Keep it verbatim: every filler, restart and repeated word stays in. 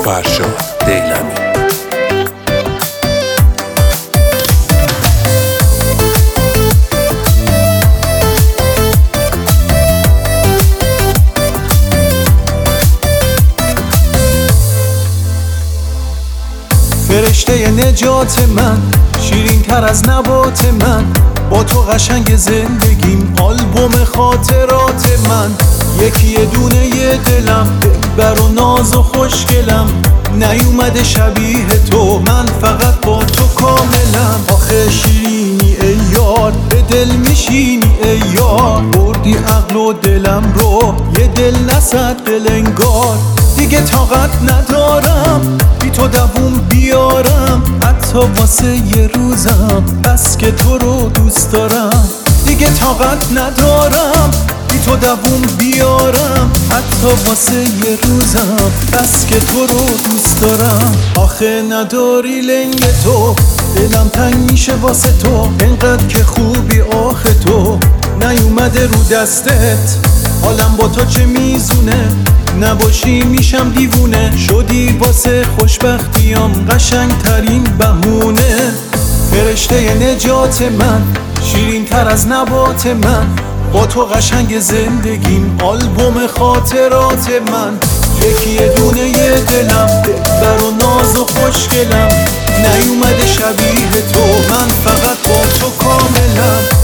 فرشاد دیلمی. فرشته نجات من، شیرین تر از نبات من، با تو قشنگ زندگیم، آلبوم خاطرات من. یکی دونه ی دلم، دلبر و ناز و خوشگلم، نیومده شبیه تو، من فقط با تو کاملم. آخه شیرینی ای یار، به دل میشینی ای یار، بردی عقل و دلم رو، یه دل نصد دل انگار. دیگه طاقت ندارم بی تو دووم بیارم، حتی واسه یه روزم، بس که تو رو دوست دارم. دیگه طاقت ندارم بی تو دووم بیارم، حتی واسه یه روزم، بس که تو رو دوست دارم. آخه نداری لنگ تو، دلم تنگ میشه واسه تو، انقدر که خوبی آخه تو، نیومده رو دستت، حالم با تو چه میزونه، نباشی میشم دیوونه. شدی واسه خوشبختیام قشنگ ترین بهونه. فرشته نجات من، شیرین تر از نبات من، با تو قشنگ زندگیم، آلبوم خاطرات من. یکی دونه ی دلم، دلبر و ناز و خوشگلم، نیومده شبیه تو، من فقط با تو کاملم.